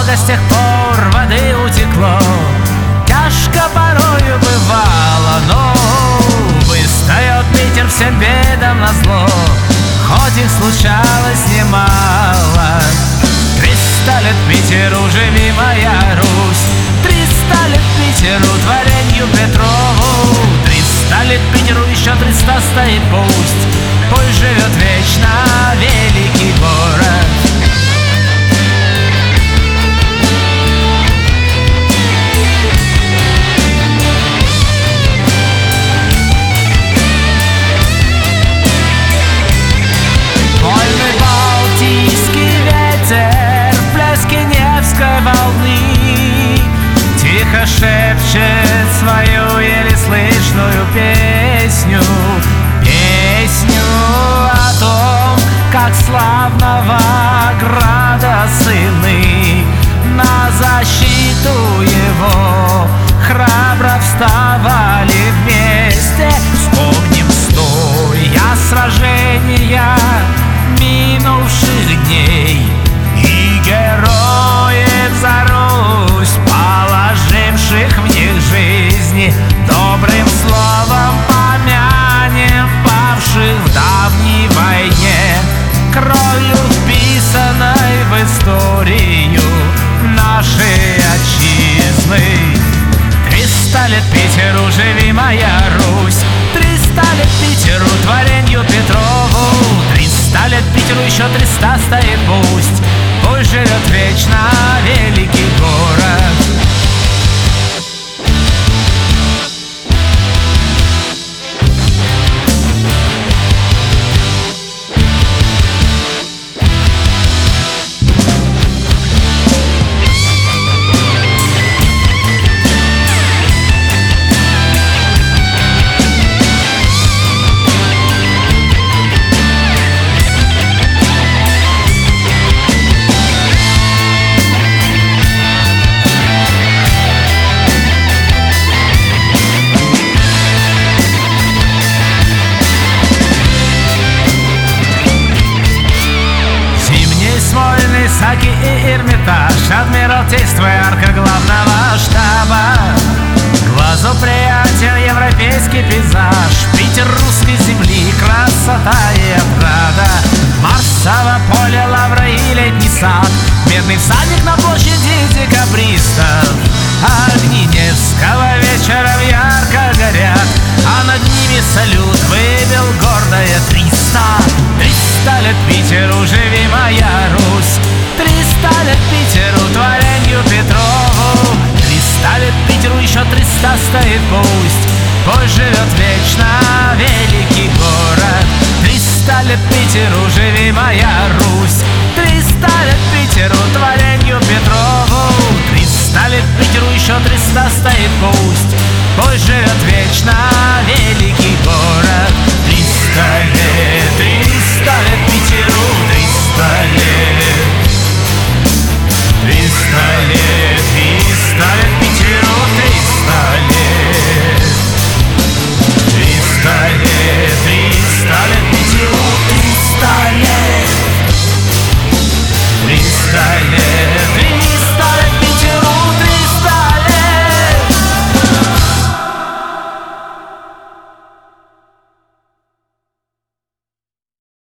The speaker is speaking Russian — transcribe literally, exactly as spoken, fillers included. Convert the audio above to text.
много с тех пор воды утекло. Тяжко порою бывало, но выстает ветер всем бедам назло, хоть их случалось немало. Триста лет Питеру, живи моя Русь, триста лет Питеру, творенью Петрову, триста лет Питеру, еще триста стоит пусть, пусть живет вечно великий город. Вольный балтийский ветер в плеске Невской волны тихо шепчет свою еле слышную песню, песню о том, как славного града сыны на защиту его храбро вставали вместе. Вспомним стоя сражения минувших дней и героев за Русь, положивших в них жизни. Добрым словом помянем павших в давней войне, кровью вписанной в историю нашей отчизны. Триста лет Питеру, живи моя Русь, триста лет Питеру, творенью Петрову, триста лет Питеру, еще триста стоит пусть, пусть живет вечно великий город. Саки и Эрмитаж, Адмиралтейство и арка главного штаба. Глазу приятен европейский пейзаж, Питер русской земли, красота и отрада. Марсово поле, лавра и летний сад, медный всадник на площади декабристов. Огни Невского вечером ярко горят, а над ними салют выбил гордое триста. Триста лет Питеру, живи моя Русь, триста лет Питеру, творенью Петрову, триста лет Питеру, еще триста стоит пусть, пусть живет вечно великий город. Триста лет Питеру, живи моя Русь, триста лет Питеру, творенью Петрову, триста лет Питеру, еще триста стоит пусть.